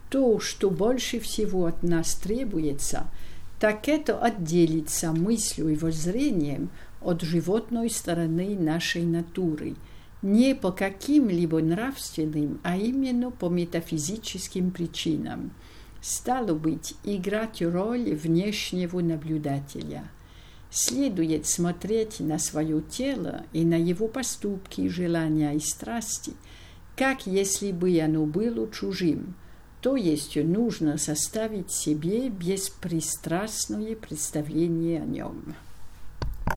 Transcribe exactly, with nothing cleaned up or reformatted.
То, что больше всего от нас требуется, так это отделиться мыслью и воззрением от животной стороны нашей натуры, не по каким-либо нравственным, а именно по метафизическим причинам. Стало быть, играть роль внешнего наблюдателя. Следует смотреть на свое тело и на его поступки, желания и страсти, как если бы оно было чужим, то есть нужно составить себе беспристрастное представление о нем.